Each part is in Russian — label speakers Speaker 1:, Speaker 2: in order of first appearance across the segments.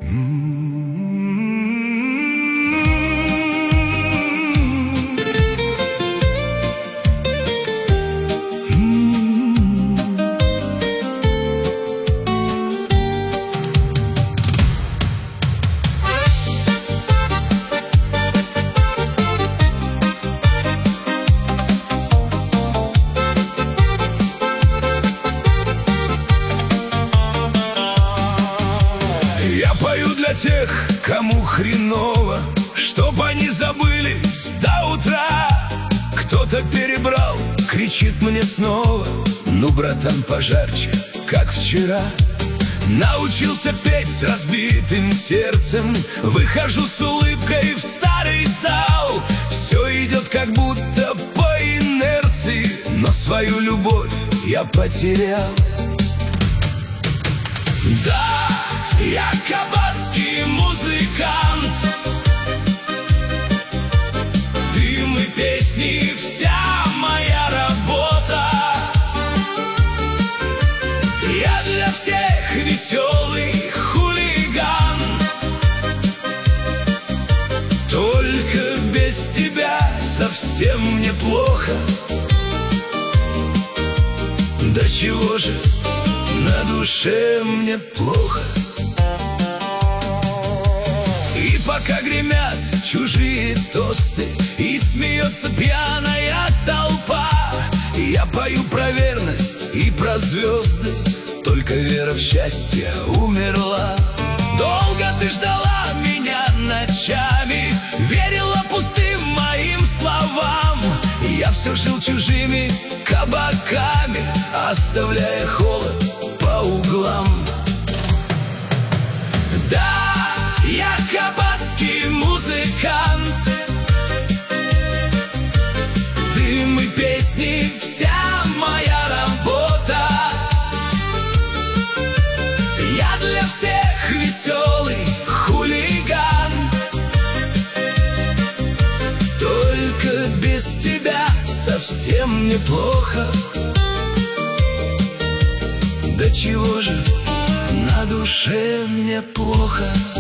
Speaker 1: Я пою для тех, кому хреново, чтоб они забылись до утра. Кто-то перебрал, кричит мне снова: ну, братан, пожарче, как вчера. Научился петь с разбитым сердцем, выхожу с улыбкой в старый зал. Все идет как будто по инерции, но свою любовь я потерял. Да, я кабацкий музыкант, дым и песни — вся моя работа. Я для всех веселый хулиган, только без тебя совсем неплохо. Да чего же на душе мне плохо. И пока гремят чужие тосты и смеется пьяная толпа, я пою про верность и про звезды, только вера в счастье умерла. Долго ты ждала меня ночами, верила пустым моим словам. Я все жил чужими кабаками, оставляя холод по углам. Да, я кабацкий музыкант, дым и песни — вся моя работа. Я для всех веселый хулиган, только без тебя совсем неплохо. Да чего же на душе мне плохо.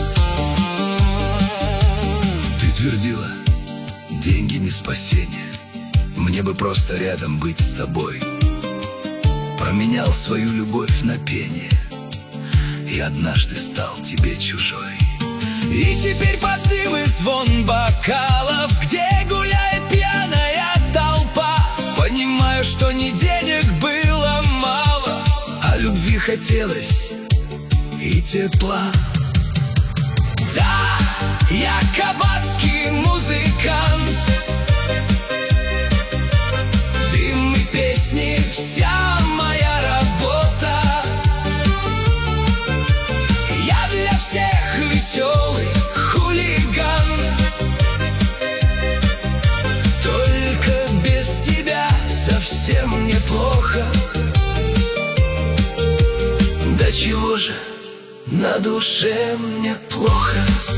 Speaker 1: Ты твердила: деньги не спасение, мне бы просто рядом быть с тобой. Променял свою любовь на пение и однажды стал тебе чужой. И теперь под дым и звон бокалов, где гуляет пьяная толпа, понимаю, что ни денег было мало, а любви хотелось и тепла. Да, я кабацкий музыкант, дым и песни — вся моя работа. Я для всех веселый хулиган, только без тебя совсем неплохо. Да чего же на душе мне плохо.